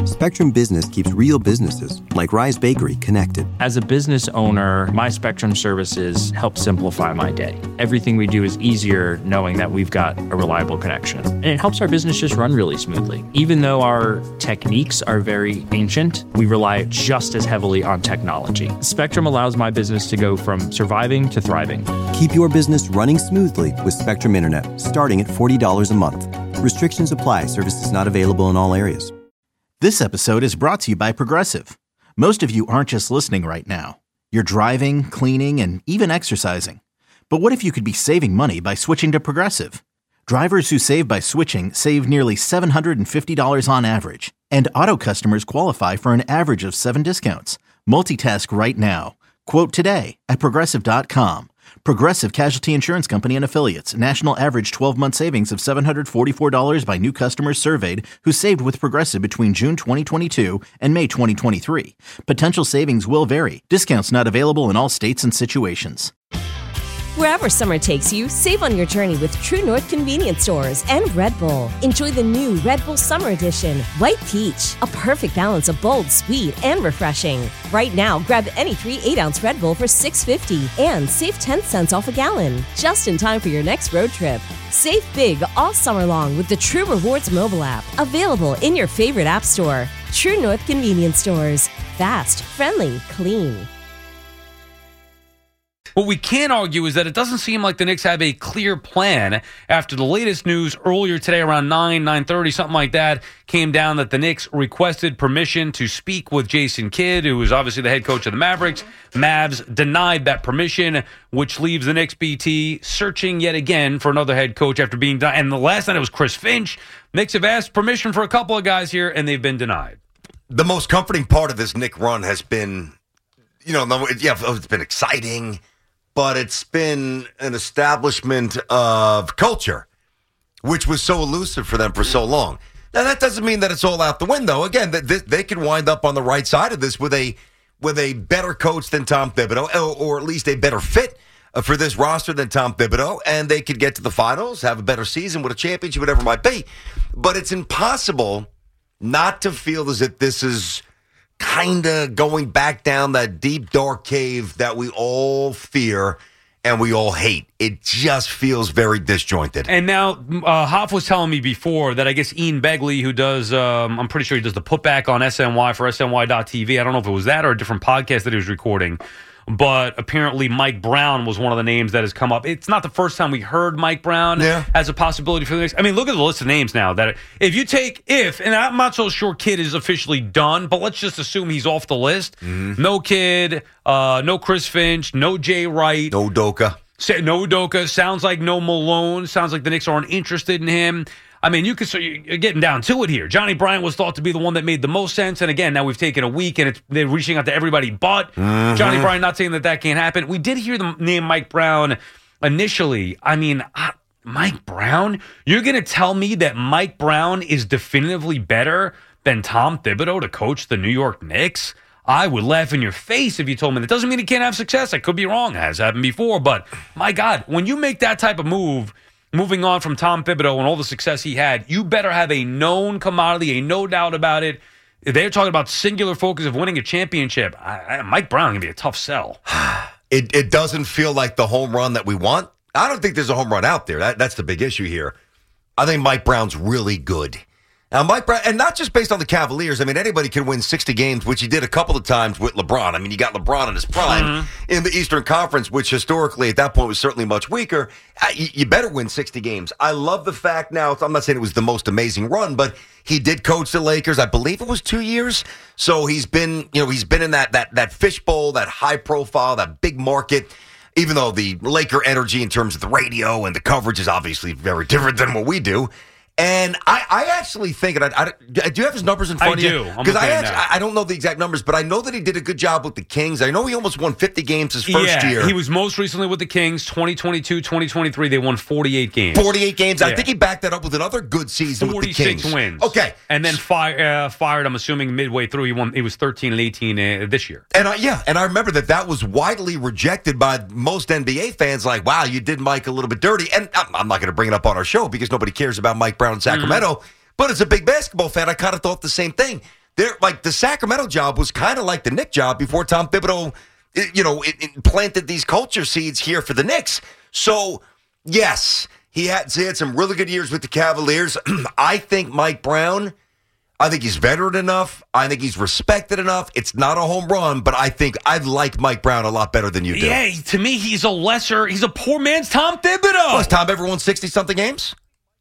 Spectrum Business keeps real businesses, like Rise Bakery, connected. As a business owner, my Spectrum services help simplify my day. Everything we do is easier knowing that we've got a reliable connection. And it helps our business just run really smoothly. Even though our techniques are very ancient, we rely just as heavily on technology. Spectrum allows my business to go from surviving to thriving. Keep your business running smoothly with Spectrum Internet, starting at $40 a month. Restrictions apply. Services not available in all areas. This episode is brought to you by Progressive. Most of you aren't just listening right now. You're driving, cleaning, and even exercising. But what if you could be saving money by switching to Progressive? Drivers who save by switching save nearly $750 on average. And auto customers qualify for an average of 7 discounts. Multitask right now. Quote today at Progressive.com. Progressive Casualty Insurance Company and Affiliates. National average 12-month savings of $744 by new customers surveyed who saved with Progressive between June 2022 and May 2023. Potential savings will vary. Discounts not available in all states and situations. Wherever summer takes you, save on your journey with True North Convenience Stores and Red Bull. Enjoy the new Red Bull Summer Edition, White Peach, a perfect balance of bold, sweet, and refreshing. Right now, grab any 3 8-ounce Red Bull for $6.50 and save 10 cents off a gallon, just in time for your next road trip. Save big all summer long with the True Rewards mobile app, available in your favorite app store. True North Convenience Stores. Fast, friendly, clean. What we can argue is that it doesn't seem like the Knicks have a clear plan after the latest news earlier today around 9:30, something like that, came down that the Knicks requested permission to speak with Jason Kidd, who is obviously the head coach of the Mavericks. Mavs denied that permission, which leaves the Knicks BT searching yet again for another head coach after being done. And the last night it was Chris Finch. Knicks have asked permission for a couple of guys here, and they've been denied. The most comforting part of this Knick run has been, it's been exciting, but it's been an establishment of culture, which was so elusive for them for so long. Now, that doesn't mean that it's all out the window. Again, they could wind up on the right side of this with a better coach than Tom Thibodeau, or at least a better fit for this roster than Tom Thibodeau, and they could get to the finals, have a better season with a championship, whatever it might be. But it's impossible not to feel as if this is kind of going back down that deep, dark cave that we all fear and we all hate. It just feels very disjointed. And now, Hoff was telling me before that I guess Ian Begley, who does, I'm pretty sure he does the putback on SNY for SNY.TV. I don't know if it was that or a different podcast that he was recording. But apparently Mike Brown was one of the names that has come up. It's not the first time we heard Mike Brown as a possibility for the Knicks. I mean, look at the list of names now. That and I'm not so sure Kidd is officially done, but let's just assume he's off the list. Mm-hmm. No Kidd, no Chris Finch, no Jay Wright. No Udoka. No Udoka. Sounds like no Malone. Sounds like the Knicks aren't interested in him. I mean, you're getting down to it here. Johnny Bryant was thought to be the one that made the most sense. And again, now we've taken a week and they're reaching out to everybody but Johnny Bryant, not saying that can't happen. We did hear the name Mike Brown initially. I mean, Mike Brown? You're going to tell me that Mike Brown is definitively better than Tom Thibodeau to coach the New York Knicks? I would laugh in your face if you told me that. Doesn't mean he can't have success. I could be wrong. It has happened before. But, my God, when you make that type of move, moving on from Tom Thibodeau and all the success he had, you better have a known commodity, a no doubt about it. If they're talking about singular focus of winning a championship, Mike Brown can be a tough sell. It doesn't feel like the home run that we want. I don't think there's a home run out there. That's the big issue here. I think Mike Brown's really good. Now, Mike Brown, and not just based on the Cavaliers. I mean, anybody can win 60 games, which he did a couple of times with LeBron. I mean, you got LeBron in his prime in the Eastern Conference, which historically at that point was certainly much weaker. You better win 60 games. I love the fact now, I'm not saying it was the most amazing run, but he did coach the Lakers. I believe it was 2 years. So he's been in that fishbowl, that high profile, that big market. Even though the Laker energy in terms of the radio and the coverage is obviously very different than what we do. And I actually think, and do you have his numbers in front of you? I do. Because I don't know the exact numbers, but I know that he did a good job with the Kings. I know he almost won 50 games his first year. He was most recently with the Kings, 2022, 2023. They won 48 games. 48 games. Yeah. I think he backed that up with another good season with the Kings. 46 wins. Okay. And then fired, I'm assuming, midway through. He was 13 and 18 this year. And I remember that was widely rejected by most NBA fans, like, wow, you did Mike a little bit dirty. And I'm not going to bring it up on our show because nobody cares about Mike Brown in Sacramento, but as a big basketball fan, I kind of thought the same thing. They're like the Sacramento job was kind of like the Knicks job before Tom Thibodeau, it planted these culture seeds here for the Knicks. So, yes, he had some really good years with the Cavaliers. I think Mike Brown, I think he's veteran enough. I think he's respected enough. It's not a home run, but I think I like Mike Brown a lot better than you do. Yeah, to me, he's a poor man's Tom Thibodeau. Has Tom ever won 60-something games?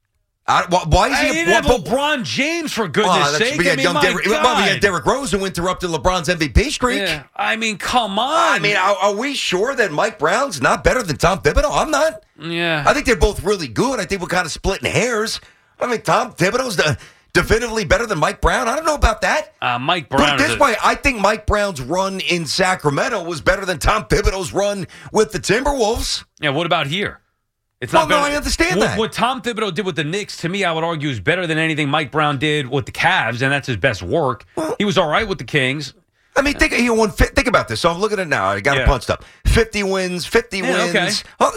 Why is he? He didn't have LeBron James, for goodness sake. We had Derrick Rose who interrupted LeBron's MVP streak. Yeah. I mean, come on. I mean, are we sure that Mike Brown's not better than Tom Thibodeau? I'm not. Yeah. I think they're both really good. I think we're kind of splitting hairs. I mean, Tom Thibodeau's definitively better than Mike Brown. I don't know about that. Mike Brown. Put it this way, I think Mike Brown's run in Sacramento was better than Tom Thibodeau's run with the Timberwolves. Yeah, what about here? It's not I understand that. What Tom Thibodeau did with the Knicks, to me, I would argue, is better than anything Mike Brown did with the Cavs, and that's his best work. Well, he was all right with the Kings. I mean, think about this. So I'm looking at it now. I got it punched up. 50 wins, okay.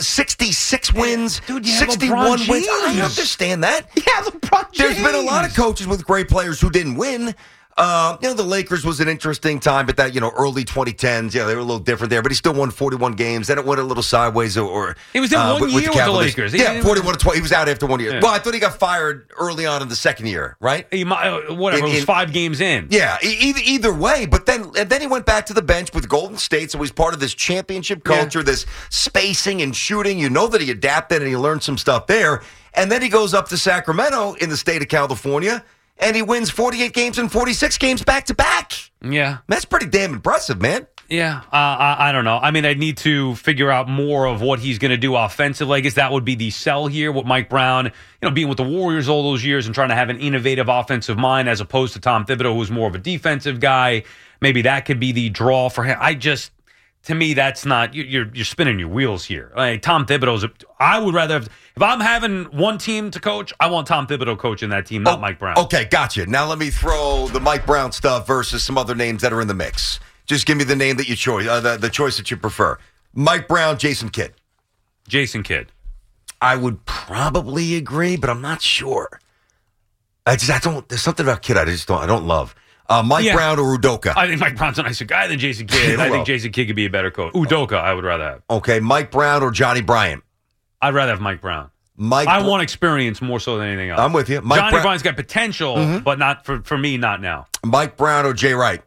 66 wins, Dude, 61 wins. I understand that. Yeah, LeBron James. There's been a lot of coaches with great players who didn't win. The Lakers was an interesting time, but that, early 2010s, they were a little different there. But he still won 41 games. Then it went a little sideways. Or he was in 1 year with the Lakers. 41-20. He was out after 1 year. Yeah. Well, I thought he got fired early on in the second year, right? He might, it was 5 games in. Yeah, either way. But then he went back to the bench with Golden State, so he's part of this championship culture, this spacing and shooting. You know that he adapted and he learned some stuff there. And then he goes up to Sacramento in the state of California, and he wins 48 games and 46 games back-to-back. Yeah. That's pretty damn impressive, man. Yeah. I don't know. I mean, I need to figure out more of what he's going to do offensively. I guess that would be the sell here with Mike Brown, being with the Warriors all those years and trying to have an innovative offensive mind as opposed to Tom Thibodeau, who's more of a defensive guy. Maybe that could be the draw for him. To me, that's not, you're spinning your wheels here. Like, Tom Thibodeau's, I would rather have, if I'm having one team to coach, I want Tom Thibodeau coaching that team, not Mike Brown. Okay, gotcha. Now let me throw the Mike Brown stuff versus some other names that are in the mix. Just give me the name that you choose, the choice that you prefer. Mike Brown, Jason Kidd. Jason Kidd. I would probably agree, but I'm not sure. There's something about Kidd I don't love. Mike Brown or Udoka? I think Mike Brown's a nicer guy than Jason Kidd. I think Jason Kidd could be a better coach. Udoka, I would rather have. Okay, Mike Brown or Johnny Bryant? I'd rather have Mike Brown. I want experience more so than anything else. I'm with you. Johnny Bryant's got potential, but not for me, not now. Mike Brown or Jay Wright?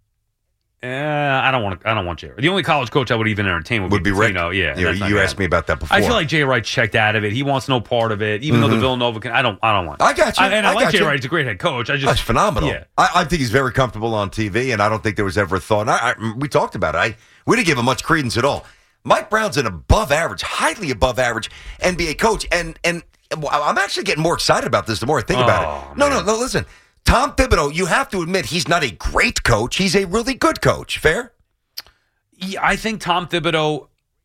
I don't want Jay Wright. The only college coach I would even entertain would be Rick. Yeah, you asked me about that before. I feel like Jay Wright checked out of it. He wants no part of it, even though the Villanova can. I don't want. I got you. I like Jay Wright. He's a great head coach. That's phenomenal. Yeah. I think he's very comfortable on TV, and I don't think there was ever a thought. We talked about it. We didn't give him much credence at all. Mike Brown's an above average, highly above average NBA coach, and I'm actually getting more excited about this the more I think about it. No, listen. Tom Thibodeau, you have to admit, he's not a great coach. He's a really good coach. Fair? Yeah, I think Tom Thibodeau.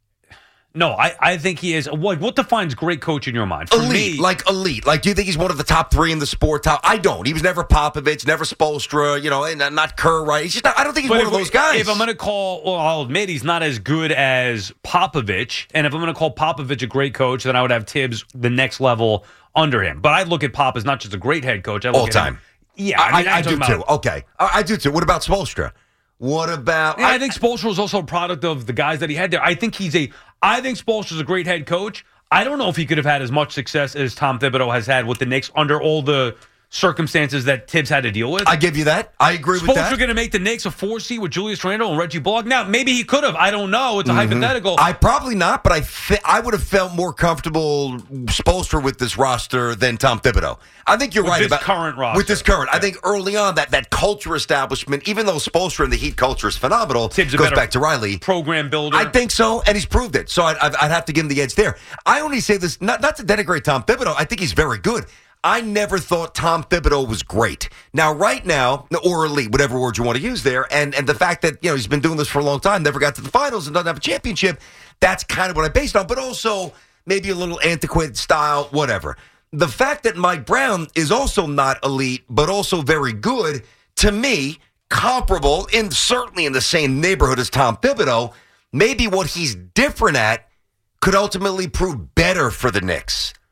No, I think he is. What defines great coach in your mind? For elite, me, elite. Like, do you think he's one of the top 3 in the sport? I don't. He was never Popovich, never Spoelstra, and not Kerr, right? He's just not, I don't think he's one of those guys. If I'm going to I'll admit he's not as good as Popovich. And if I'm going to call Popovich a great coach, then I would have Tibbs the next level under him. But I look at Pop as not just a great head coach. I look all time. Him, yeah, I do too. Okay, I do too. What about Spoelstra? What about? I think Spoelstra was also a product of the guys that he had there. I think Spoelstra's a great head coach. I don't know if he could have had as much success as Tom Thibodeau has had with the Knicks under all the circumstances that Tibbs had to deal with. I give you that. I agree with that. Spoelstra going to make the Knicks a 4 seed with Julius Randle and Reggie Bullock. Now, maybe he could have. I don't know. It's a hypothetical. I probably not, but I would have felt more comfortable Spoelstra with this roster than Tom Thibodeau. I think you're right about current roster. With this current, I think early on that culture establishment, even though Spoelstra and the Heat culture is phenomenal, Tibbs goes back to Riley. Program builder. I think so, and he's proved it. So I'd have to give him the edge there. I only say this not to denigrate Tom Thibodeau. I think he's very good. I never thought Tom Thibodeau was great. Now, right now, or elite, whatever word you want to use there, and the fact that he's been doing this for a long time, never got to the finals and doesn't have a championship, that's kind of what I based on. But also maybe a little antiquated style, whatever. The fact that Mike Brown is also not elite, but also very good, to me, comparable, certainly in the same neighborhood as Tom Thibodeau, maybe what he's different at could ultimately prove better for the Knicks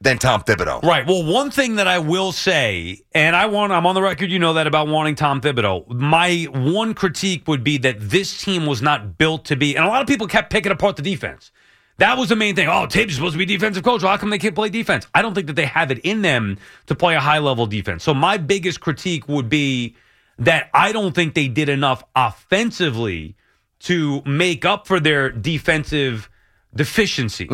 than Tom Thibodeau. Right. Well, one thing that I will say, and I'm on the record, you know that, about wanting Tom Thibodeau. My one critique would be that this team was not built to be, and a lot of people kept picking apart the defense. That was the main thing. Oh, Tibbs is supposed to be defensive coach. Well, how come they can't play defense? I don't think that they have it in them to play a high-level defense. So my biggest critique would be that I don't think they did enough offensively to make up for their defensive deficiencies.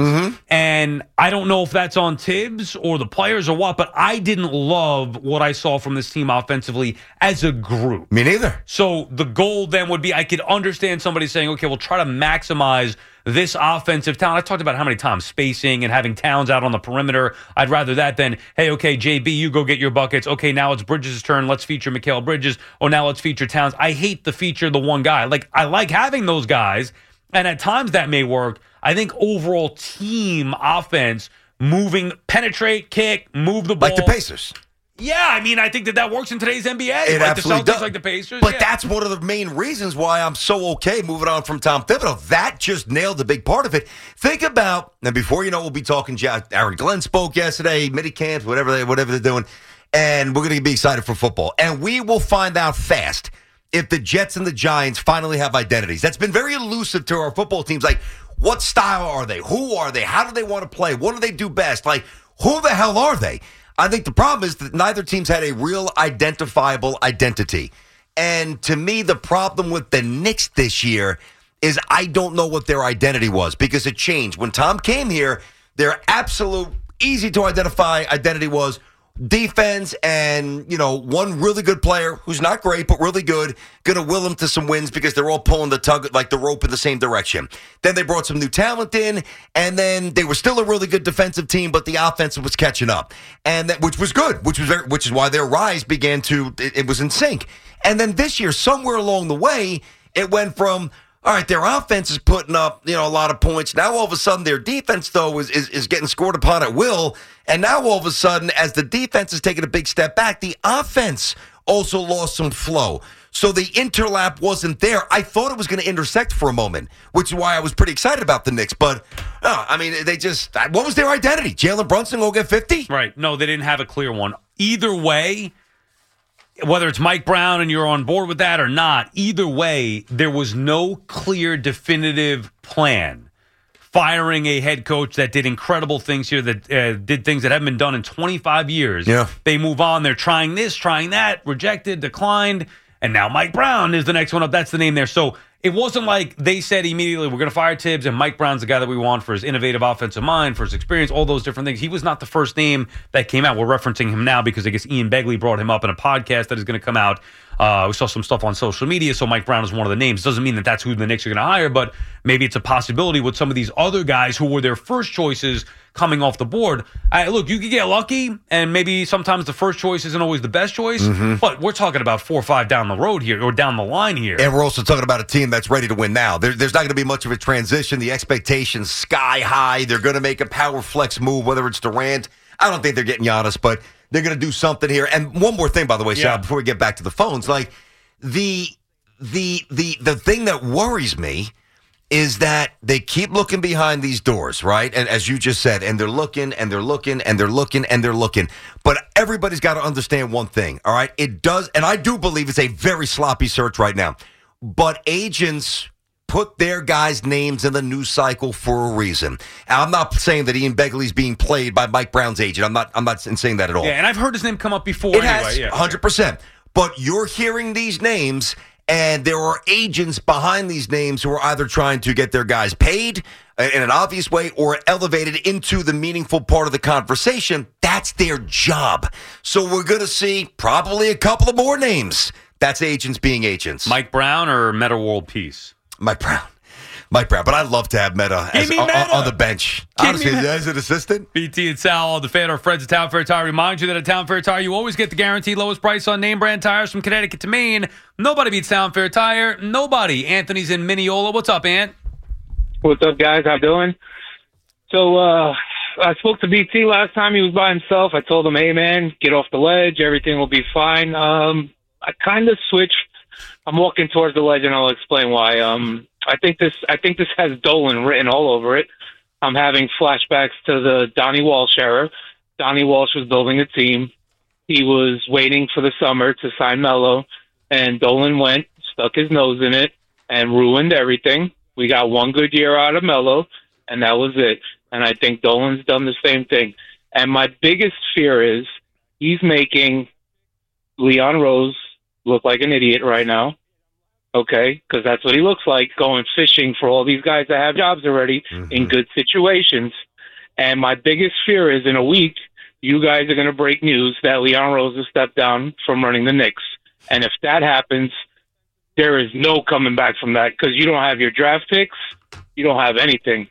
And I don't know if that's on Tibbs or the players or what, but I didn't love what I saw from this team offensively as a group. Me neither. So the goal then would be, I could understand somebody saying, okay, we'll try to maximize this offensive talent. I talked about how many times spacing and having Towns out on the perimeter. I'd rather that than, hey, okay, JB, you go get your buckets. Okay, now it's Bridges' turn. Let's feature Mikal Bridges. Oh, now let's feature Towns. I hate the feature the one guy. Like, I like having those guys, and at times that may work. I think overall team offense, moving, penetrate, kick, move the ball. Like the Pacers. Yeah, I mean, I think that works in today's NBA. It like absolutely the Celtics, does. like the Pacers. But yeah. that's one of the main reasons why I'm so okay moving on from Tom Thibodeau. That just nailed the big part of it. Think about, and before you know, we'll be talking, Aaron Glenn spoke yesterday, mini camps, whatever they're doing, and we're going to be excited for football. And we will find out fast if the Jets and the Giants finally have identities. That's been very elusive to our football teams. Like, what style are they? Who are they? How do they want to play? What do they do best? Like, who the hell are they? I think the problem is that neither team's had a real identifiable identity. And to me, the problem with the Knicks this year is I don't know what their identity was because it changed. When Tom came here, their absolute easy to identify identity was defense and, one really good player who's not great but really good, going to will them to some wins because they're all pulling the rope in the same direction. Then they brought some new talent in, and then they were still a really good defensive team, but the offense was catching up, and which was good, which is why their rise began to it was in sync. And then this year, somewhere along the way, it went from, all right, their offense is putting up, a lot of points. Now, all of a sudden, their defense, though, is getting scored upon at will. And now, all of a sudden, as the defense is taking a big step back, the offense also lost some flow. So the interlap wasn't there. I thought it was going to intersect for a moment, which is why I was pretty excited about the Knicks. But, they just, what was their identity? Jalen Brunson go get 50? Right. No, they didn't have a clear one. Either way, whether it's Mike Brown and you're on board with that or not, either way, there was no clear, definitive plan. Firing a head coach that did incredible things here, that did things that haven't been done in 25 years. Yeah. They move on. They're trying this, trying that, rejected, declined, and now Mike Brown is the next one up. That's the name there. So it wasn't like they said immediately, we're going to fire Tibbs, and Mike Brown's the guy that we want for his innovative offensive mind, for his experience, all those different things. He was not the first name that came out. We're referencing him now because I guess Ian Begley brought him up in a podcast that is going to come out. We saw some stuff on social media, so Mike Brown is one of the names. Doesn't mean that that's who the Knicks are going to hire, but maybe it's a possibility with some of these other guys who were their first choices coming off the board. Look, you could get lucky, and maybe sometimes the first choice isn't always the best choice, but we're talking about 4 or 5 down the road here, or down the line here. And we're also talking about a team that's ready to win now. There's not going to be much of a transition. The expectations sky high. They're going to make a power flex move, whether it's Durant. I don't think they're getting Giannis, but they're going to do something here. And one more thing, by the way, Sal, before we get back to the phones, like the thing that worries me is that they keep looking behind these doors, right? And as you just said, and they're looking, and they're looking, and they're looking, and they're looking. But everybody's got to understand one thing, all right? It does, and I do believe it's a very sloppy search right now. But agents put their guys' names in the news cycle for a reason. And I'm not saying that Ian Begley's being played by Mike Brown's agent. I'm not saying that at all. Yeah, and I've heard his name come up before. It has, 100%. But you're hearing these names, and there are agents behind these names who are either trying to get their guys paid in an obvious way or elevated into the meaningful part of the conversation. That's their job. So we're going to see probably a couple of more names. That's agents being agents. Mike Brown or Meta World Peace? Mike Brown. But I'd love to have Meta, on the bench. Honestly, as an assistant. BT and Sal, the fan, our friends at Town Fair Tire, remind you that at Town Fair Tire, you always get the guaranteed lowest price on name brand tires from Connecticut to Maine. Nobody beats Town Fair Tire. Nobody. Anthony's in Mineola. What's up, Ant? What's up, guys? How you doing? So I spoke to BT last time. He was by himself. I told him, hey, man, get off the ledge. Everything will be fine. I kind of switched. I'm walking towards the ledge, and I'll explain why. I think this has Dolan written all over it. I'm having flashbacks to the Donnie Walsh era. Donnie Walsh was building a team. He was waiting for the summer to sign Melo, and Dolan went, stuck his nose in it, and ruined everything. We got one good year out of Melo, and that was it. And I think Dolan's done the same thing. And my biggest fear is he's making Leon Rose look like an idiot right now, okay? Because that's what he looks like, going fishing for all these guys that have jobs already in good situations. And my biggest fear is in a week, you guys are going to break news that Leon Rose has stepped down from running the Knicks. And if that happens, there is no coming back from that because you don't have your draft picks. You don't have anything.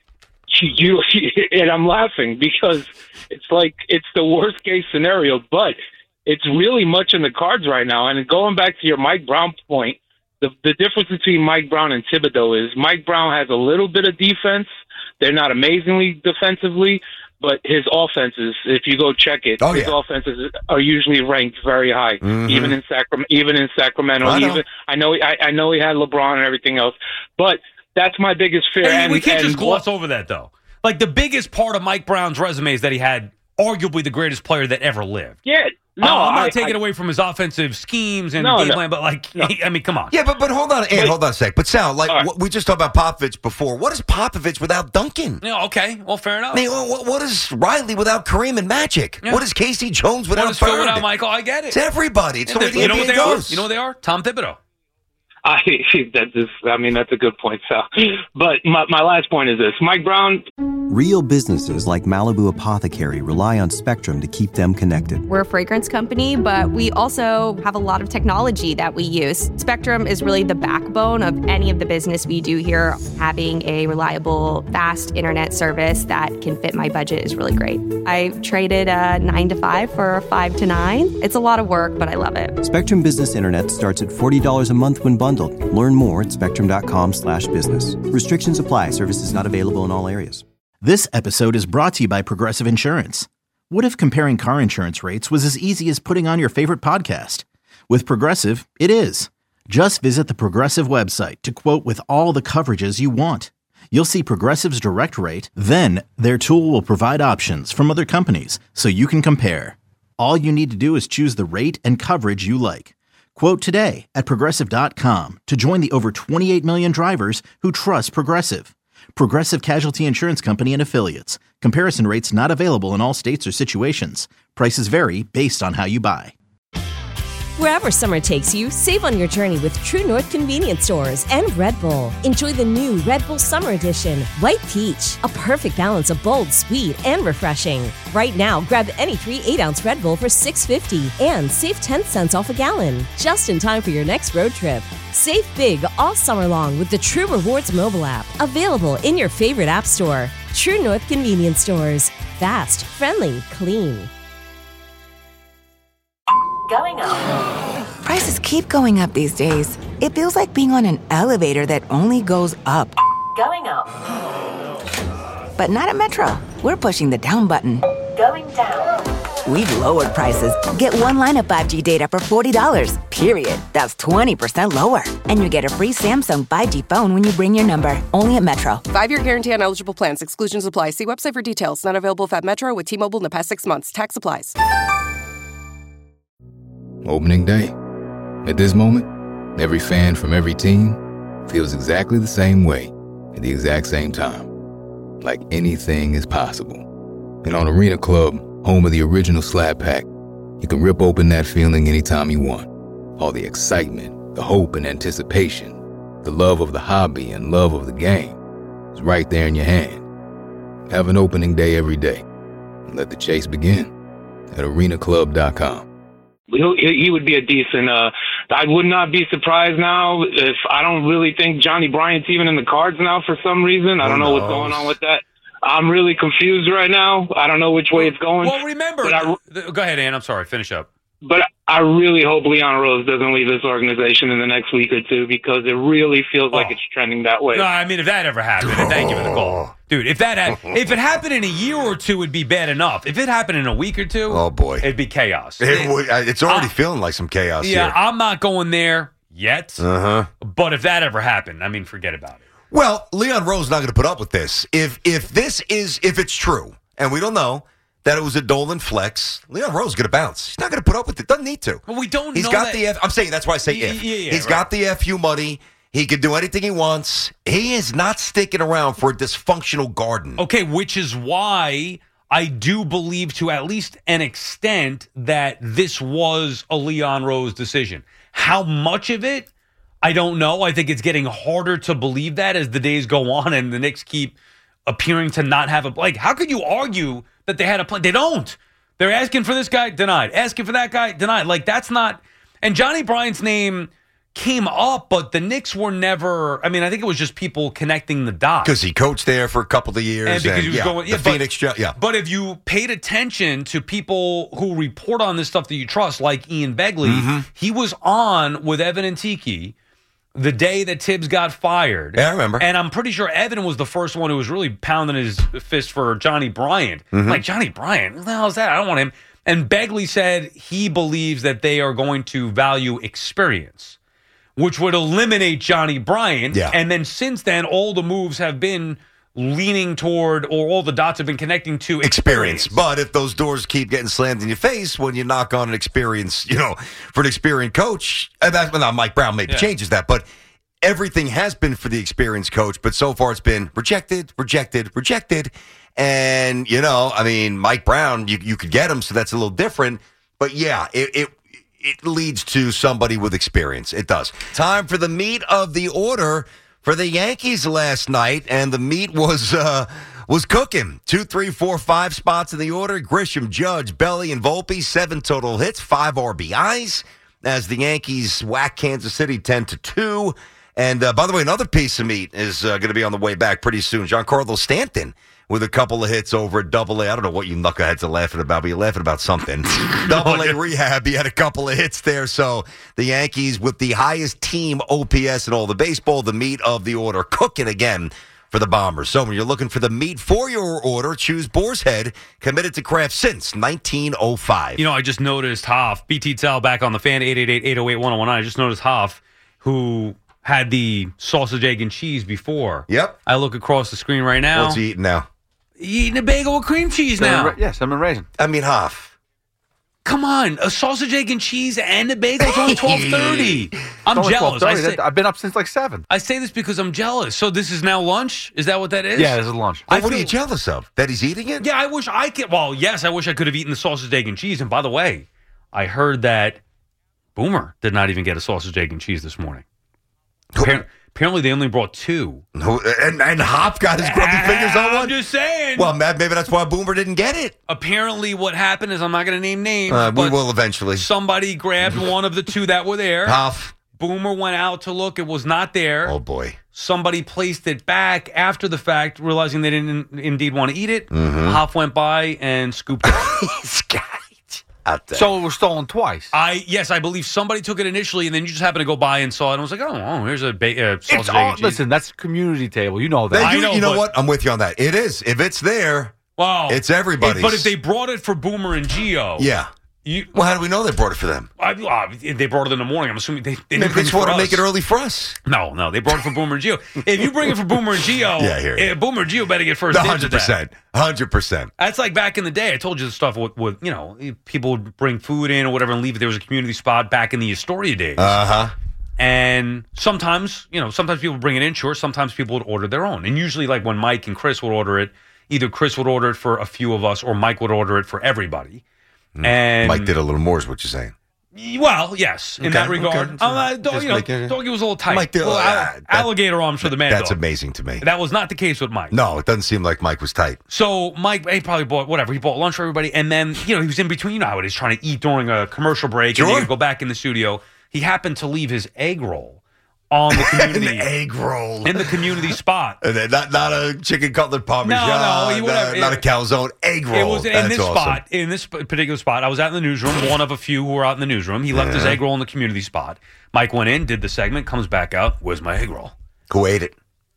And I'm laughing because it's like it's the worst case scenario, but it's really much in the cards right now. And going back to your Mike Brown point, the difference between Mike Brown and Thibodeau is Mike Brown has a little bit of defense. They're not amazingly defensively, but his offenses, if you go check it, his offenses are usually ranked very high, even in Sacramento. I know he had LeBron and everything else, but that's my biggest fear. And we can't just gloss over that, though. Like, the biggest part of Mike Brown's resume is that he had arguably the greatest player that ever lived. Yeah. No, I'm not taking away from his offensive schemes and game plan, but, I mean, come on. Yeah, but hold on, Ant, hold on a sec. But, Sal, we just talked about Popovich before. What is Popovich without Duncan? Yeah, okay, well, fair enough. I mean, what is Riley without Kareem and Magic? Yeah. What is Casey Jones without Bird? What is Phil without Michael? I get it. It's everybody. It's the way the NBA goes. You know what they are? Tom Thibodeau. That's a good point, Sal. But my last point is this. Mike Brown. Real businesses like Malibu Apothecary rely on Spectrum to keep them connected. We're a fragrance company, but we also have a lot of technology that we use. Spectrum is really the backbone of any of the business we do here. Having a reliable, fast internet service that can fit my budget is really great. I traded a 9 to 5 for a 5 to 9. It's a lot of work, but I love it. Spectrum Business Internet starts at $40 a month when bundled. Learn more at spectrum.com/business. Restrictions apply. Services not available in all areas. This episode is brought to you by Progressive Insurance. What if comparing car insurance rates was as easy as putting on your favorite podcast? With Progressive, it is. Just visit the Progressive website to quote with all the coverages you want. You'll see Progressive's direct rate, then their tool will provide options from other companies so you can compare. All you need to do is choose the rate and coverage you like. Quote today at Progressive.com to join the over 28 million drivers who trust Progressive. Progressive Casualty Insurance Company and Affiliates. Comparison rates not available in all states or situations. Prices vary based on how you buy. Wherever summer takes you, save on your journey with True North Convenience Stores and Red Bull. Enjoy the new Red Bull Summer Edition, White Peach, a perfect balance of bold, sweet, and refreshing. Right now, grab any 3 8-ounce Red Bull for $6.50 and save 10 cents off a gallon, just in time for your next road trip. Save big all summer long with the True Rewards mobile app, available in your favorite app store. True North Convenience Stores. Fast, friendly, clean. Going up. Prices keep going up these days. It feels like being on an elevator that only goes up. Going up. But not at Metro. We're pushing the down button. Going down. We've lowered prices. Get one line of 5G data for $40, period. That's 20% lower. And you get a free Samsung 5G phone when you bring your number. Only at Metro. 5-year guarantee on eligible plans. Exclusions apply. See website for details. Not available at Metro with T-Mobile in the past 6 months. Tax applies. Opening day. At this moment, every fan from every team feels exactly the same way at the exact same time. Like anything is possible. And on Arena Club, home of the original Slab Pack, you can rip open that feeling anytime you want. All the excitement, the hope and anticipation, the love of the hobby and love of the game is right there in your hand. Have an opening day every day. And let the chase begin at arenaclub.com. He would be a decent. I would not be surprised now if I don't really think Johnny Bryant's even in the cards now for some reason. I don't know what's going on with that. I'm really confused right now. I don't know which way it's going. Well, remember. Go ahead, Ann. I'm sorry. Finish up. But I really hope Leon Rose doesn't leave this organization in the next week or two because it really feels like it's trending that way. No, I mean, if that ever happened, thank you for the call. Dude, if it happened in a year or two, it'd be bad enough. If it happened in a week or two, oh boy, it'd be chaos. It's already feeling like some chaos here. Yeah, I'm not going there yet. But if that ever happened, I mean, forget about it. Well, Leon Rose not going to put up with this. If it's true, and we don't know, that it was a Dolan flex, Leon Rose is going to bounce. He's not going to put up with it. Doesn't need to. But we don't He's know got that. I'm saying that's why I say if. He's got the FU money. He can do anything he wants. He is not sticking around for a dysfunctional Garden. Okay, which is why I do believe to at least an extent that this was a Leon Rose decision. How much of it, I don't know. I think it's getting harder to believe that as the days go on and the Knicks keep appearing to not have a... Like, how could you argue that they had a plan? They don't. They're asking for this guy, denied. Asking for that guy, denied. Like, that's not... And Johnny Bryant's name came up, but the Knicks were never... I mean, I think it was just people connecting the dots. Because he coached there for a couple of years. And because he was going... the Phoenix... But if you paid attention to people who report on this stuff that you trust, like Ian Begley, he was on with Evan and Tiki the day that Tibbs got fired. Yeah, I remember. And I'm pretty sure Evan was the first one who was really pounding his fist for Johnny Bryant. Like, Johnny Bryant? What the hell is that? I don't want him. And Begley said he believes that they are going to value experience, which would eliminate Johnny Bryant. Yeah. And then since then, all the moves have been leaning toward, or all the dots have been connecting to experience. But if those doors keep getting slammed in your face when you knock on an experience, for an experienced coach, and that's now Mike Brown maybe changes that, but everything has been for the experienced coach, but so far it's been rejected. And, Mike Brown, you could get him, so that's a little different. But yeah, it leads to somebody with experience. It does. Time for the meat of the order for the Yankees last night, and the meat was cooking. 2, 3, 4, 5 spots in the order. Grisham, Judge, Belly, and Volpe, 7 total hits, 5 RBIs, as the Yankees whack Kansas City 10-2. And by the way, another piece of meat is going to be on the way back pretty soon. Giancarlo Stanton with a couple of hits over at Double-A. I don't know what you knuckleheads are laughing about, but you're laughing about something. Double-A rehab, he had a couple of hits there. So the Yankees with the highest team OPS in all the baseball, the meat of the order, cooking again for the Bombers. So when you're looking for the meat for your order, choose Boar's Head, committed to craft since 1905. I just noticed Hoff, BT Tel back on the Fan, 888-808-1019. I just noticed Hoff, who had the sausage, egg, and cheese before. Yep. I look across the screen right now. What's he eating now? Eating a bagel with cream cheese now. Cinnamon raisin. Hoff. Come on, a sausage, egg, and cheese and a bagel. It's only 12:30. I'm jealous. I've been up since like 7. I say this because I'm jealous. So this is now lunch? Is that what that is? Yeah, this is lunch. What are you jealous of? That he's eating it? Yeah, I wish I could. Well, yes, I wish I could have eaten the sausage, egg, and cheese. And by the way, I heard that Boomer did not even get a sausage, egg, and cheese this morning. Apparently, they only brought 2. And Hop got his grubby fingers on one? I'm just saying. Well, maybe that's why Boomer didn't get it. Apparently, what happened is, I'm not going to name names. We will eventually. Somebody grabbed one of the 2 that were there. Hop. Boomer went out to look. It was not there. Oh, boy. Somebody placed it back after the fact, realizing they didn't indeed want to eat it. Hop went by and scooped it. So it was stolen twice. Yes, I believe somebody took it initially, and then you just happened to go by and saw it, and was like, oh, here's a sausage, egg, and cheese. Listen, that's community table. You know that. You know what? I'm with you on that. It is. If it's there, it's everybody's. But if they brought it for Boomer and Gio, yeah. Well, how do we know they brought it for them? They brought it in the morning. I'm assuming they just want to make it early for us. No, they brought it for Boomer and Gio. If you bring it for Boomer and Gio, yeah, here. Boomer and Gio better get first dibs at that. 100%. That's like back in the day. I told you the stuff with people would bring food in or whatever and leave it. There was a community spot back in the Astoria days. And sometimes people bring it in, sure. Sometimes people would order their own. And usually, like when Mike and Chris would order it, either Chris would order it for a few of us or Mike would order it for everybody. And Mike did a little more, is what you're saying. Well, yes, in that regard. Doggy was a little tight. Mike did, alligator arms for the man. That's dog. amazing to me. That was not the case with Mike. No, it doesn't seem like Mike was tight. So Mike, he probably bought whatever. He bought lunch for everybody, and then he was in between. You know how it is, trying to eat during a commercial break, sure. And then he'd go back in the studio. He happened to leave his egg roll on the community egg roll in the community spot, and then not a chicken cutlet parmesan, not a calzone, egg roll. It was in this awesome spot, in this particular spot. I was out in the newsroom, one of a few who were out in the newsroom. He left his egg roll in the community spot. Mike went in, did the segment, comes back out. Where's my egg roll? Who ate it?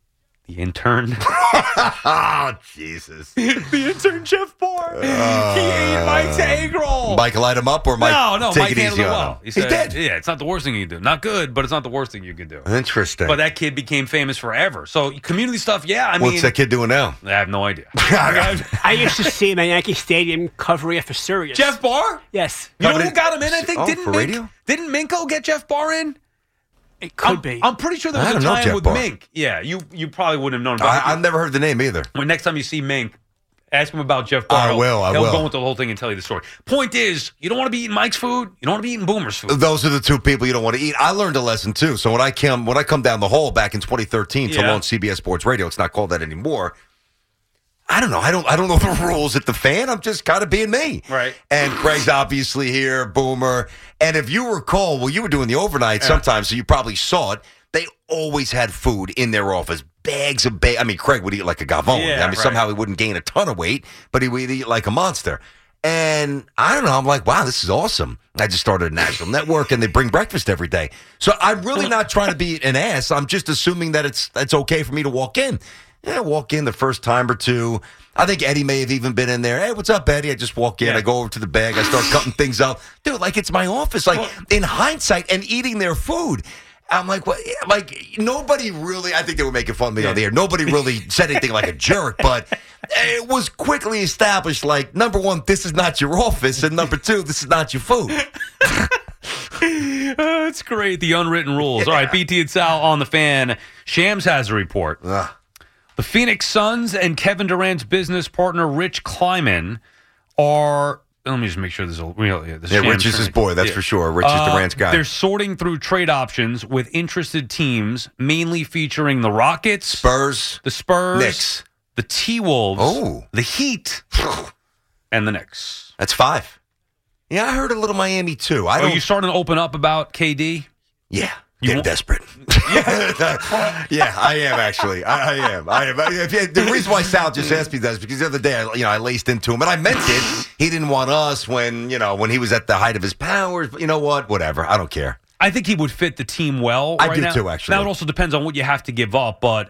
The intern. Oh, Jesus. The intern, Jeff Barr. He ate Mike's egg roll. Mike light him up or Mike No, take Mike it handled easy it on well. him? He said, did? Yeah, it's not the worst thing you can do. Not good, but it's not the worst thing you can do. Interesting. But that kid became famous forever. So community stuff, yeah, I mean. What's that kid doing now? I have no idea. I used to see him at Yankee Stadium covering it for Sirius. Jeff Barr? Yes. You know who got him in, I think? For radio? Didn't Minko get Jeff Barr in? It could be. I'm pretty sure there was I a don't know time Jeff with Barr. Mink. Yeah, you probably wouldn't have known. I've never heard the name either. When next time you see Mink, ask him about Jeff Barr. I will. He'll go into the whole thing and tell you the story. Point is, you don't want to be eating Mike's food. You don't want to be eating Boomer's food. Those are the two people you don't want to eat. I learned a lesson too. So when I come down the hall back in 2013 to launch CBS Sports Radio, it's not called that anymore. I don't know. I don't know the rules at the Fan. I'm just kind of being me. Right. And Craig's obviously here, Boomer. And if you recall, well, you were doing the overnight sometimes, so you probably saw it. They always had food in their office. Bags of I mean, Craig would eat like a gavone. Yeah, I mean, somehow he wouldn't gain a ton of weight, but he would eat like a monster. And I don't know. I'm like, wow, this is awesome. I just started a national network, and they bring breakfast every day. So I'm really not trying to be an ass. I'm just assuming that it's okay for me to walk in. Yeah, I walk in the first time or two. I think Eddie may have even been in there. Hey, what's up, Eddie? I just walk in. I go over to the bag. I start cutting things up. Dude, like it's my office. Like in hindsight and eating their food. I'm like, what? Like nobody really, I think they were making fun of me on the air. Nobody really said anything like a jerk, but it was quickly established like, number one, this is not your office. And number two, this is not your food. That's great. The unwritten rules. All right, BT and Sal on the Fan. Shams has a report. The Phoenix Suns and Kevin Durant's business partner, Rich Kleiman, are... Let me just make sure this is real. Yeah, Rich is his boy, that's for sure. Rich is Durant's guy. They're sorting through trade options with interested teams, mainly featuring the Rockets, the Spurs, Knicks, the T-Wolves, the Heat, and the Knicks. That's 5. Yeah, I heard a little Miami, too. Are you starting to open up about KD? Yeah. Getting desperate. Yeah, I am actually. I am. The reason why Sal just asked me that is because the other day, I laced into him, and I meant it. He didn't want us when he was at the height of his powers. But you know what? Whatever. I don't care. I think he would fit the team well. I do too, actually. Now it also depends on what you have to give up, but.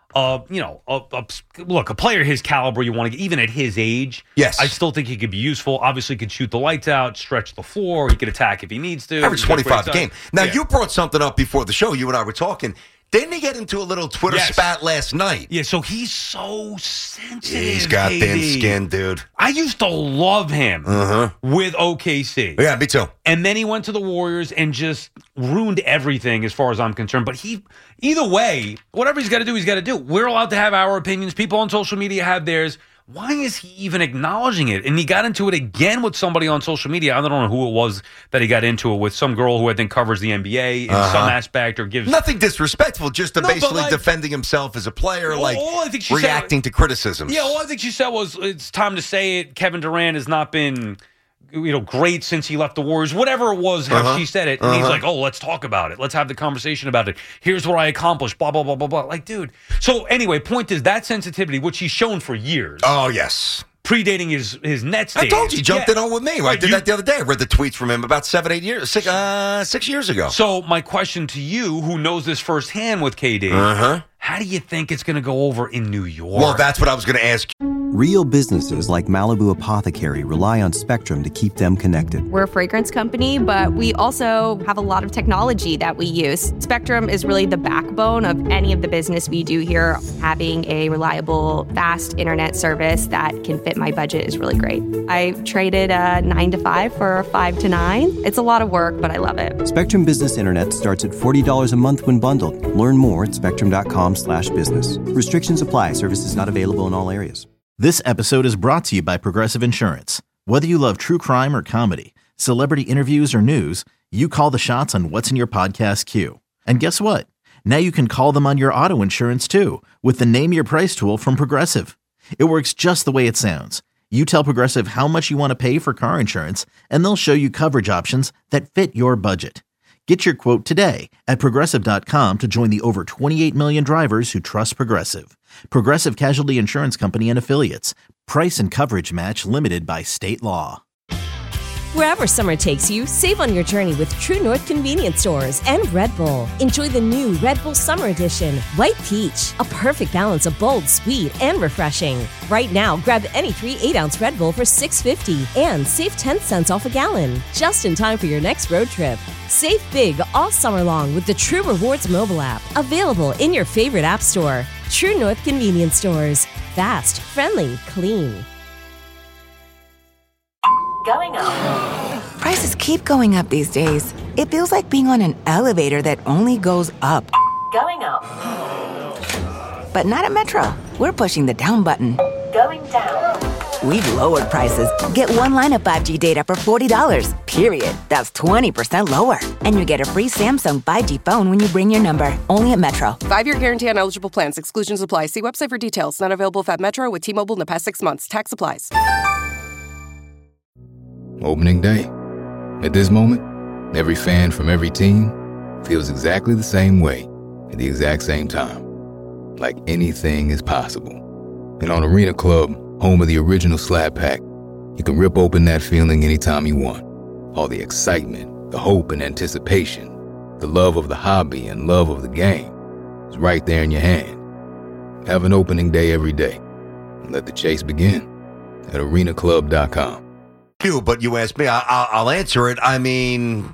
Look, a player his caliber, you want to get, even at his age. Yes. I still think he could be useful. Obviously, he could shoot the lights out, stretch the floor. He could attack if he needs to. Average 25 a game. Now, you brought something up before the show. You and I were talking. Didn't he get into a little Twitter spat last night? Yeah, so he's so sensitive. He's got thin skin, dude. I used to love him with OKC. Yeah, me too. And then he went to the Warriors and just ruined everything as far as I'm concerned. But either way, whatever he's got to do, he's got to do. We're allowed to have our opinions. People on social media have theirs. Why is he even acknowledging it? And he got into it again with somebody on social media. I don't know who it was that he got into it with. Some girl who I think covers the NBA in some aspect or gives... Nothing disrespectful, just basically defending himself as a player, reacting to criticisms. Yeah, all I think she said was, it's time to say it. Kevin Durant has not been... great since he left the Warriors, whatever it was, how she said it. And he's like, let's talk about it. Let's have the conversation about it. Here's what I accomplished, blah, blah, blah, blah, blah. Like, dude. So anyway, point is that sensitivity, which he's shown for years. Oh, yes. Predating his Nets days. I told you, he jumped in on with me. I did that the other day. I read the tweets from him about 6 years ago. So my question to you, who knows this firsthand with KD, how do you think it's going to go over in New York? Well, that's what I was going to ask you. Real businesses like Malibu Apothecary rely on Spectrum to keep them connected. We're a fragrance company, but we also have a lot of technology that we use. Spectrum is really the backbone of any of the business we do here. Having a reliable, fast internet service that can fit my budget is really great. I traded a 9 to 5 for a 5 to 9. It's a lot of work, but I love it. Spectrum Business Internet starts at $40 a month when bundled. Learn more at spectrum.com/business. Restrictions apply. Services not available in all areas. This episode is brought to you by Progressive Insurance. Whether you love true crime or comedy, celebrity interviews or news, you call the shots on what's in your podcast queue. And guess what? Now you can call them on your auto insurance too with the Name Your Price tool from Progressive. It works just the way it sounds. You tell Progressive how much you want to pay for car insurance, and they'll show you coverage options that fit your budget. Get your quote today at Progressive.com to join the over 28 million drivers who trust Progressive. Progressive Casualty Insurance Company and Affiliates. Price and coverage match limited by state law. Wherever summer takes you, save on your journey with True North Convenience Stores and Red Bull. Enjoy the new Red Bull Summer Edition, White Peach, a perfect balance of bold, sweet, and refreshing. Right now, grab any 3 8-ounce Red Bull for $6.50 and save 10 cents off a gallon. Just in time for your next road trip. Save big all summer long with the True Rewards mobile app, available in your favorite app store. True North Convenience Stores. Fast, friendly, clean. Going up. Prices keep going up these days. It feels like being on an elevator that only goes up. Going up. But not at Metro. We're pushing the down button. Going down. We've lowered prices. Get one line of 5G data for $40, period. That's 20% lower. And you get a free Samsung 5G phone when you bring your number. Only at Metro. 5-year guarantee on eligible plans. Exclusions apply. See website for details. Not available at Metro with T-Mobile in the past 6 months. Tax applies. Opening day. At this moment, every fan from every team feels exactly the same way at the exact same time. Like anything is possible. And on Arena Club, home of the original Slab Pack, you can rip open that feeling anytime you want. All the excitement, the hope and anticipation, the love of the hobby and love of the game is right there in your hand. Have an opening day every day. And let the chase begin at arenaclub.com. But you asked me, I'll answer it. I mean,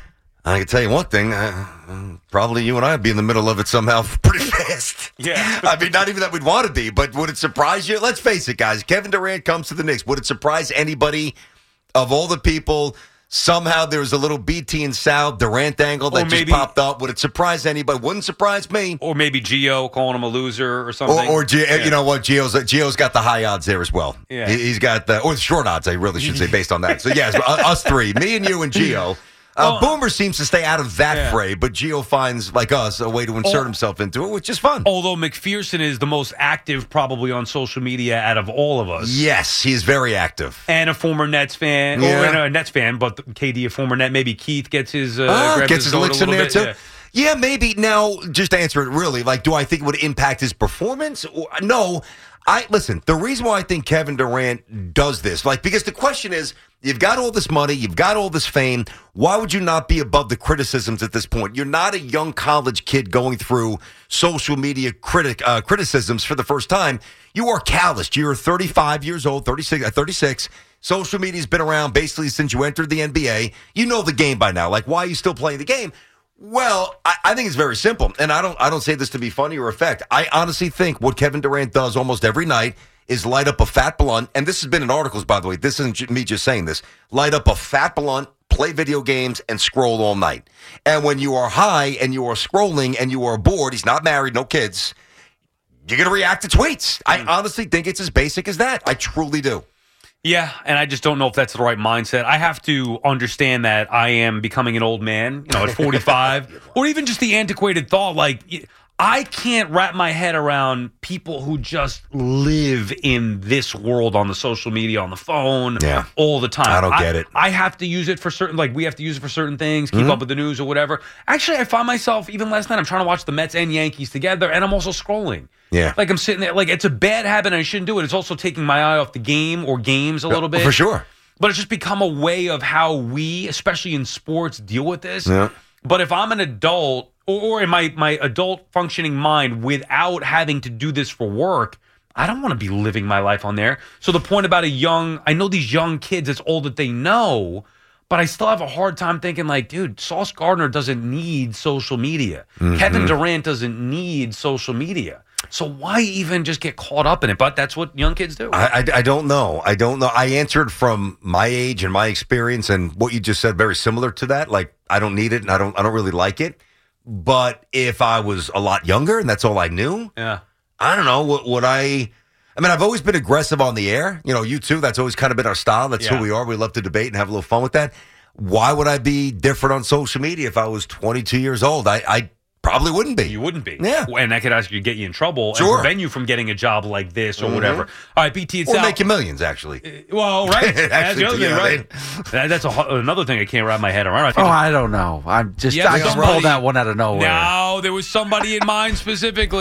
I can tell you one thing. Probably you and I would be in the middle of it somehow pretty fast. Yeah. I mean, not even that we'd want to be, but would it surprise you? Let's face it, guys. Kevin Durant comes to the Knicks. Would it surprise anybody of all the people? Somehow there's a little BT and Sal Durant angle that just popped up. Would it surprise anybody? Wouldn't surprise me. Or maybe Gio calling him a loser or something. Or you know what? Gio's got the high odds there as well. Yeah. He's got or the short odds, I really should say, based on that. So, yes, us three, me and you and Gio. Boomer seems to stay out of that fray, but Gio finds, like us, a way to insert himself into it, which is fun. Although McPherson is the most active probably on social media out of all of us. Yes, he's very active. And a former Nets fan. Yeah. Or a Nets fan, but KD a former Net. Maybe Keith gets his licks in there, too. Yeah, maybe. Now, just to answer it really, like, do I think it would impact his performance? No. Listen, the reason why I think Kevin Durant does this, because the question is, you've got all this money, you've got all this fame, why would you not be above the criticisms at this point? You're not a young college kid going through social media criticisms for the first time. You are calloused. You're 35 years old, 36. Social media's been around basically since you entered the NBA. You know the game by now. Like, why are you still playing the game? Well, I think it's very simple, and I don't say this to be funny or affect. I honestly think what Kevin Durant does almost every night is light up a fat blunt, and this has been in articles, by the way. This isn't me just saying this. Light up a fat blunt, play video games, and scroll all night. And when you are high and you are scrolling and you are bored, he's not married, no kids, you're going to react to tweets. I honestly think it's as basic as that. I truly do. Yeah, and I just don't know if that's the right mindset. I have to understand that I am becoming an old man, at 45, or even just the antiquated thought, like, I can't wrap my head around people who just live in this world on the social media, on the phone, all the time. I don't get it. I have to use it for certain, we have to use it for certain things, keep up with the news or whatever. Actually, I find myself, even last night, I'm trying to watch the Mets and Yankees together, and I'm also scrolling. Yeah. I'm sitting there, it's a bad habit, and I shouldn't do it. It's also taking my eye off the game or games a little bit. For sure. But it's just become a way of how we, especially in sports, deal with this. Yeah. But if I'm an adult, or in my adult functioning mind without having to do this for work, I don't want to be living my life on there. So the point about I know these young kids, it's all that they know, but I still have a hard time thinking dude, Sauce Gardner doesn't need social media. Mm-hmm. Kevin Durant doesn't need social media. So why even just get caught up in it? But that's what young kids do. I don't know. I answered from my age and my experience, and what you just said very similar to that. I don't need it, and I don't really like it. But if I was a lot younger and that's all I knew, I don't know. Would I mean, I've always been aggressive on the air. You too. That's always kind of been our style. That's who we are. We love to debate and have a little fun with that. Why would I be different on social media if I was 22 years old? I probably wouldn't be. You wouldn't be. Yeah. And that could actually get you in trouble and prevent you from getting a job like this or whatever. All right, BT, or make you millions, actually. Well, right. That's the other thing, right? That's another thing I can't wrap my head around. I don't know. I just pulled that one out of nowhere. No, there was somebody in mind specifically.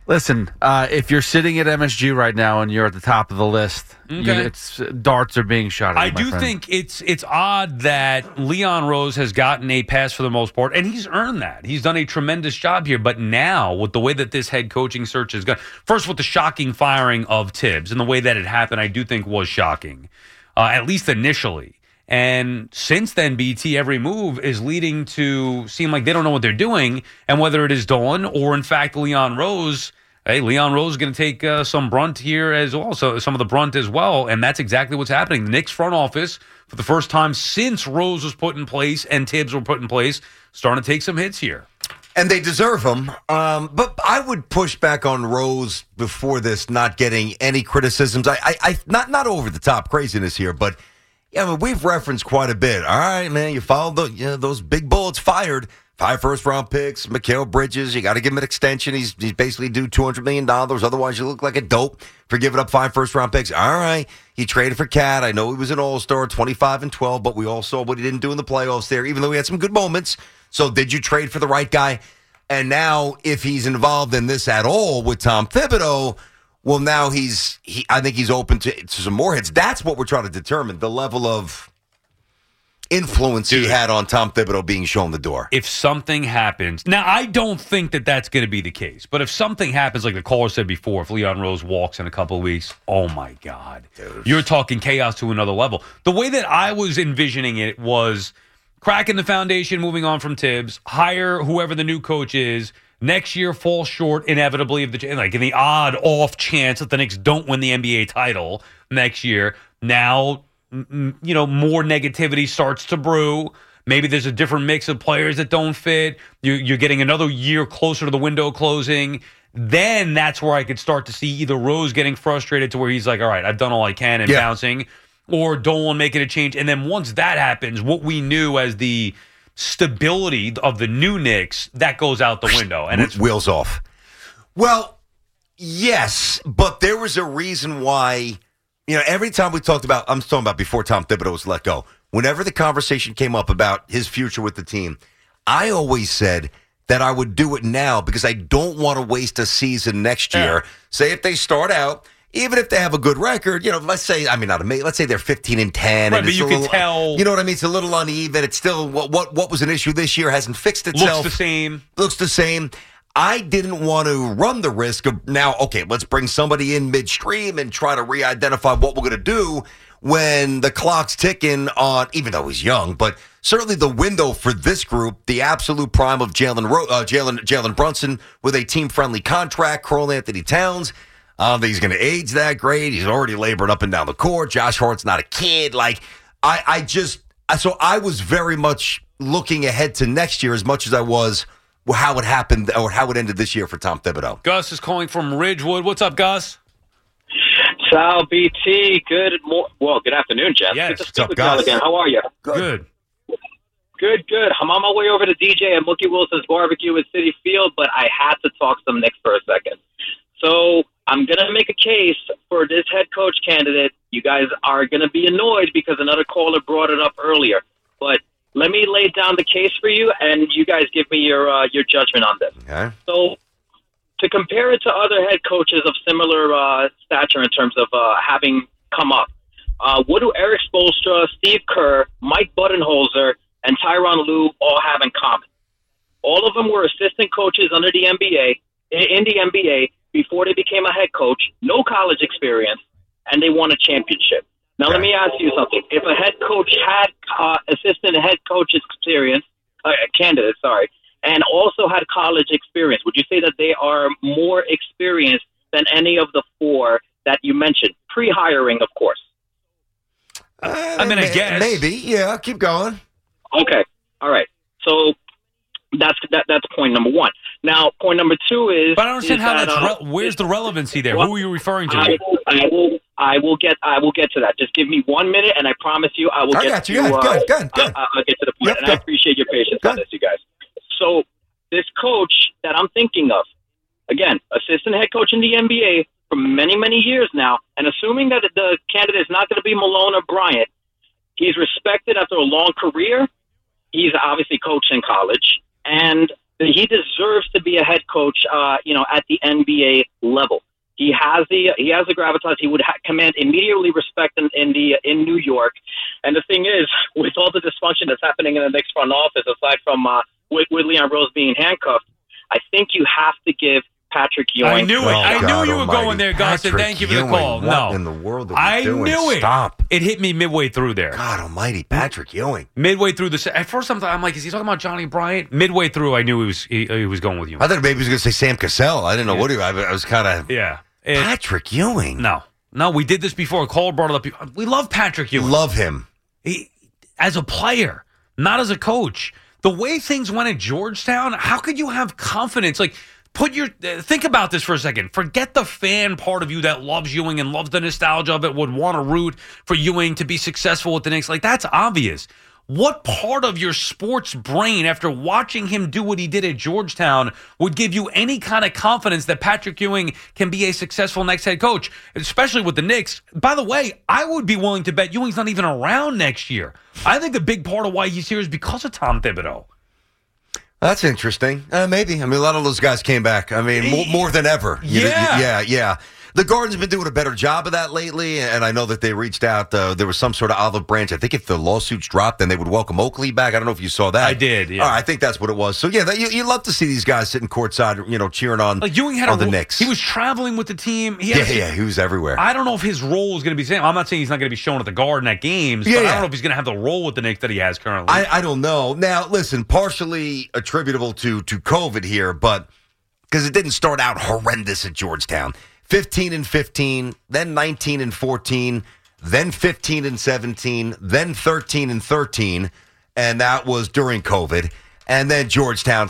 Listen, if you're sitting at MSG right now and you're at the top of the list, darts are being shot at you, I do think it's odd that Leon Rose has gotten a pass for the most part, and he's earned that. He's done a tremendous job here. But now, with the way that this head coaching search has gone, first with the shocking firing of Tibbs and the way that it happened, I do think was shocking, at least initially. And since then, BT, every move is leading to seem like they don't know what they're doing, and whether it is Dolan or, in fact, Leon Rose. Hey, Leon Rose is going to take some brunt here as well, so some of the brunt as well, and that's exactly what's happening. The Knicks front office, for the first time since Rose was put in place and Tibbs were put in place, starting to take some hits here. And they deserve them. But I would push back on Rose before this not getting any criticisms. I not over the top craziness here, but yeah, I mean, we've referenced quite a bit. All right, man, you followed those big bullets fired. 5 first-round picks, Mikal Bridges, you got to give him an extension. He's basically due $200 million. Otherwise, you look like a dope for giving up 5 first-round picks. All right, he traded for Cat. I know he was an all-star, 25-12, but we all saw what he didn't do in the playoffs there, even though he had some good moments. So did you trade for the right guy? And now, if he's involved in this at all with Tom Thibodeau, well, now I think he's open to some more hits. That's what we're trying to determine, the level of influence he had on Tom Thibodeau being shown the door. If something happens, now I don't think that that's going to be the case, but if something happens, like the caller said before, if Leon Rose walks in a couple of weeks, oh my God, you're talking chaos to another level. The way that I was envisioning it was cracking the foundation, moving on from Tibbs, hire whoever the new coach is. Next year, fall short inevitably of in the odd off chance that the Knicks don't win the NBA title next year. Now, more negativity starts to brew. Maybe there's a different mix of players that don't fit. You're getting another year closer to the window closing. Then that's where I could start to see either Rose getting frustrated to where he's like, all right, I've done all I can and bouncing, or Dolan making a change. And then once that happens, what we knew as the stability of the new Knicks, that goes out the window. And it's wheels off. Well, yes, but there was a reason why. Every time we talked about, I'm talking about before Tom Thibodeau was let go, whenever the conversation came up about his future with the team, I always said that I would do it now because I don't want to waste a season next year. Say if they start out, even if they have a good record, let's say, let's say they're 15-10. Right, and but you can tell. You know what I mean? It's a little uneven. It's still, what was an issue this year hasn't fixed itself. Looks the same. I didn't want to run the risk of now, okay, let's bring somebody in midstream and try to re-identify what we're going to do when the clock's ticking on, even though he's young, but certainly the window for this group, the absolute prime of Jalen Brunson with a team-friendly contract, Karl Anthony Towns. I don't think he's going to age that great. He's already labored up and down the court. Josh Hart's not a kid. So I was very much looking ahead to next year as much as I was how it happened or how it ended this year for Tom Thibodeau. Gus is calling from Ridgewood. What's up, Gus? Sal, BT, good afternoon, Jeff. Yes. Good to speak with you again. How are you? Good. Good. I'm on my way over to DJ at Mookie Wilson's Barbecue at Citi Field, but I had to talk some Knicks for a second. So I'm going to make a case for this head coach candidate. You guys are going to be annoyed because another caller brought it up earlier. But let me lay down the case for you, and you guys give me your judgment on this. Okay. So to compare it to other head coaches of similar stature in terms of having come up, what do Eric Spoelstra, Steve Kerr, Mike Budenholzer, and Tyronn Lue all have in common? All of them were assistant coaches in the NBA before they became a head coach, no college experience, and they won a championship. Now, let me ask you something. If a head coach had assistant head coach experience, candidate, and also had college experience, would you say that they are more experienced than any of the four that you mentioned, pre-hiring, of course? I guess. Maybe, yeah. Keep going. Okay. All right. So that's point number one. Now, point number two is... But I don't understand how that's... where's the relevancy there? Who are you referring to? I will get to that. Just give me 1 minute, and I promise you I will get to... Good. I'll get to the point, and I appreciate your patience on this, you guys. So this coach that I'm thinking of, again, assistant head coach in the NBA for many, many years now, and assuming that the candidate is not going to be Malone or Bryant, he's respected after a long career. He's obviously coached in college, and he deserves to be a head coach, at the NBA level. He has the gravitas. He would command immediately respect in New York. And the thing is, with all the dysfunction that's happening in the Knicks front office, aside from with Leon Rose being handcuffed, I think you have to give Patrick Ewing. I knew it. I knew you were going there, Gus, and thank you for the call. What in the world are we doing? Knew it. Stop. It hit me midway through there. God almighty, Patrick Ewing. Midway through at first I'm like, is he talking about Johnny Bryant? Midway through, I knew he was going with Ewing. I thought maybe he was going to say Sam Cassell. I didn't know what I was kind of... Yeah. Patrick Ewing. No, we did this before. Cole brought it up. We love Patrick Ewing. Love him. As a player, not as a coach. The way things went at Georgetown, how could you have confidence? Like, think about this for a second. Forget the fan part of you that loves Ewing and loves the nostalgia of it, would want to root for Ewing to be successful with the Knicks. Like, that's obvious. What part of your sports brain, after watching him do what he did at Georgetown, would give you any kind of confidence that Patrick Ewing can be a successful next head coach, especially with the Knicks? By the way, I would be willing to bet Ewing's not even around next year. I think a big part of why he's here is because of Tom Thibodeau. That's interesting. Maybe. I mean, a lot of those guys came back. I mean, more than ever. Yeah. The Garden's been doing a better job of that lately, and I know that they reached out. There was some sort of olive branch. I think if the lawsuits dropped, then they would welcome Oakley back. I don't know if you saw that. I did, yeah. I think that's what it was. So, yeah, you love to see these guys sitting courtside, cheering on, like Ewing had on the Knicks. He was traveling with the team. He was everywhere. I don't know if his role is going to be the same. I'm not saying he's not going to be shown at the Garden at games, but I don't know if he's going to have the role with the Knicks that he has currently. I don't know. Now, listen, partially attributable to COVID here, but because it didn't start out horrendous at Georgetown. 15-15, then 19-14, then 15-17, then 13-13, and that was during COVID. And then Georgetown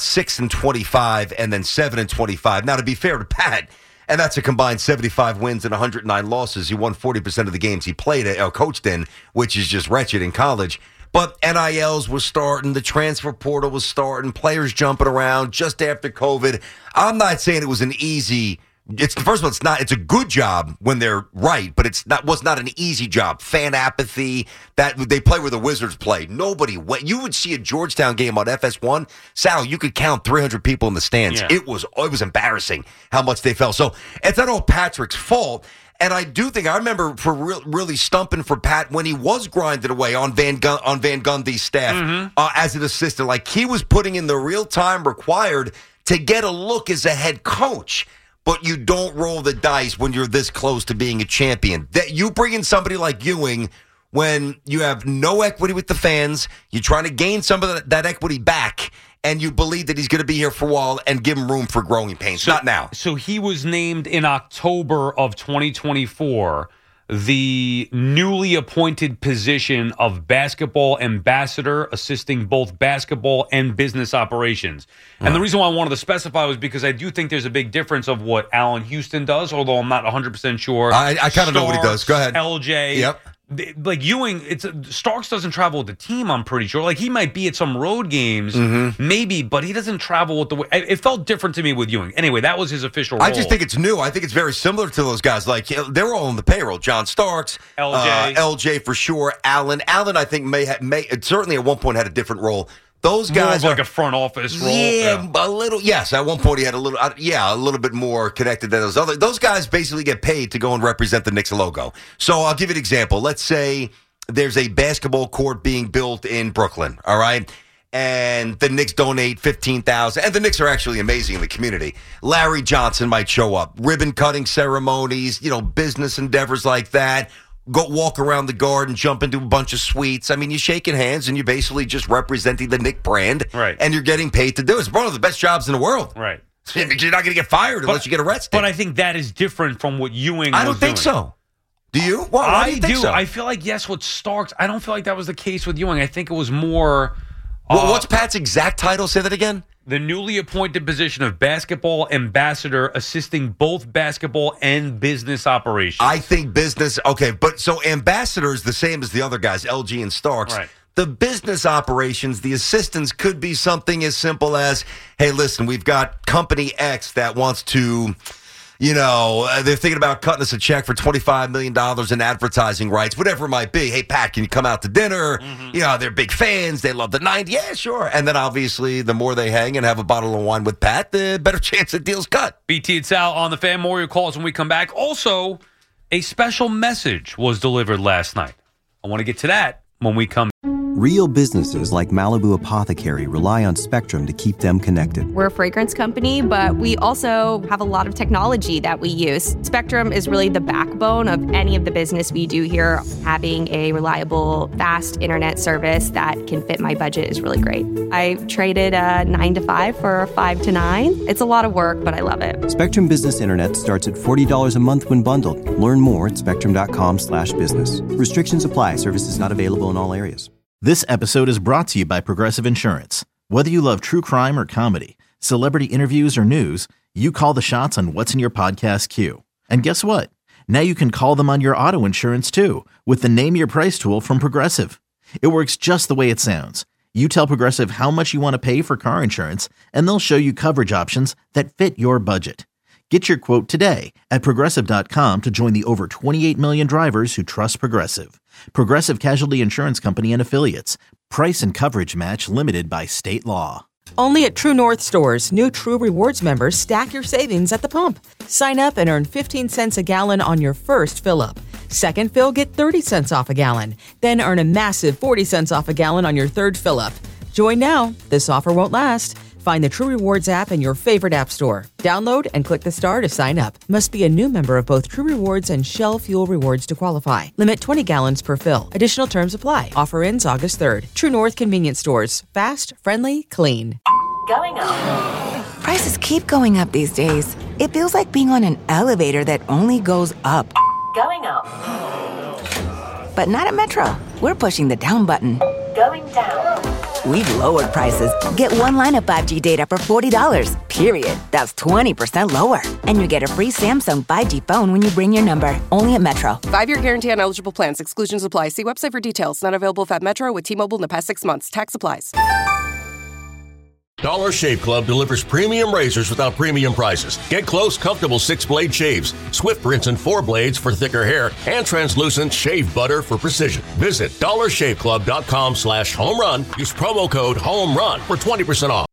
6-25, and then 7-25. Now, to be fair to Pat, and that's a combined 75 wins and 109 losses. He won 40% of the games he played coached in, which is just wretched in college. But NILs was starting, the transfer portal was starting, players jumping around just after COVID. I'm not saying it was an easy. First of all, it's a good job when they're right, but was not an easy job. Fan apathy, that they play where the Wizards play. Nobody went. You would see a Georgetown game on FS1, Sal, you could count 300 people in the stands. Yeah. It was embarrassing how much they fell. So it's not all Patrick's fault. And I remember for really stumping for Pat when he was grinding away on Van Gundy's staff as an assistant. Like, he was putting in the real time required to get a look as a head coach. But you don't roll the dice when you're this close to being a champion. That you bring in somebody like Ewing when you have no equity with the fans, you're trying to gain some of that equity back, and you believe that he's going to be here for a while and give him room for growing pains. Not now. So he was named in October of 2024 the newly appointed position of basketball ambassador, assisting both basketball and business operations. And the reason why I wanted to specify was because I do think there's a big difference of what Allen Houston does, although I'm not 100% sure. I kind of know what he does. Go ahead. LJ. Yep. Like Ewing, Starks doesn't travel with the team, I'm pretty sure. Like, he might be at some road games, maybe, but he doesn't travel with the way. It felt different to me with Ewing. Anyway, that was his official role. I just think it's new. I think it's very similar to those guys. Like, they're all on the payroll. John Starks, LJ for sure. Allen, I think may certainly at one point had a different role. Those guys more of like a front office role. Yeah, a little. Yes, at one point he had a little bit more connected than those other. Those guys basically get paid to go and represent the Knicks logo. So I'll give you an example. Let's say there's a basketball court being built in Brooklyn. All right. And the Knicks donate $15,000. And the Knicks are actually amazing in the community. Larry Johnson might show up. Ribbon cutting ceremonies, business endeavors like that. Go walk around the Garden, jump into a bunch of suites. I mean, you're shaking hands and you're basically just representing the Knick brand. Right. And you're getting paid to do it. It's one of the best jobs in the world. Right. You're not going to get fired unless you get arrested. But I think that is different from what Ewing was I don't think doing. so. Do you? Why do you think so? I feel like, yes, with Starks, I don't feel like that was the case with Ewing. I think it was more... what's Pat's exact title? Say that again. The newly appointed position of basketball ambassador, assisting both basketball and business operations. I think business, okay, but so ambassador is the same as the other guys, LG and Starks. Right. The business operations, the assistants could be something as simple as, hey, listen, we've got company X that wants to, They're thinking about cutting us a check for $25 million in advertising rights, whatever it might be. Hey, Pat, can you come out to dinner? They're big fans. They love the 90s. Yeah, sure. And then obviously the more they hang and have a bottle of wine with Pat, the better chance the deal's cut. BT and Sal on the Fan. More of your calls when we come back. Also, a special message was delivered last night. I want to get to that when we come. Real businesses like Malibu Apothecary rely on Spectrum to keep them connected. We're a fragrance company, but we also have a lot of technology that we use. Spectrum is really the backbone of any of the business we do here. Having a reliable, fast internet service that can fit my budget is really great. I traded a 9 to 5 for a 5 to 9. It's a lot of work, but I love it. Spectrum Business Internet starts at $40 a month when bundled. Learn more at spectrum.com/business. Restrictions apply. Services not available in all areas. This episode is brought to you by Progressive Insurance. Whether you love true crime or comedy, celebrity interviews or news, you call the shots on what's in your podcast queue. And guess what? Now you can call them on your auto insurance too with the Name Your Price tool from Progressive. It works just the way it sounds. You tell Progressive how much you want to pay for car insurance, and they'll show you coverage options that fit your budget. Get your quote today at Progressive.com to join the over 28 million drivers who trust Progressive. Progressive Casualty Insurance Company and Affiliates. Price and coverage match limited by state law. Only at True North stores, new True Rewards members stack your savings at the pump. Sign up and earn 15 cents a gallon on your first fill-up. Second fill, get 30 cents off a gallon. Then earn a massive 40 cents off a gallon on your third fill-up. Join now. This offer won't last. Find the True Rewards app in your favorite app store. Download and click the star to sign up. Must be a new member of both True Rewards and Shell Fuel Rewards to qualify. Limit 20 gallons per fill. Additional terms apply. Offer ends August 3rd. True North Convenience Stores. Fast, friendly, clean. Going up. Prices keep going up these days. It feels like being on an elevator that only goes up. Going up. But not at Metro. We're pushing the down button. Going down. We've lowered prices. Get one line of 5G data for $40, period. That's 20% lower. And you get a free Samsung 5G phone when you bring your number. Only at Metro. 5-year guarantee on eligible plans. Exclusions apply. See website for details. Not available at Metro with T-Mobile in the past 6 months. Tax applies. Dollar Shave Club delivers premium razors without premium prices. Get close, comfortable 6-blade shaves, swift rinse and 4 blades for thicker hair, and translucent shave butter for precision. Visit dollarshaveclub.com/homerun. Use promo code HOMERUN for 20% off.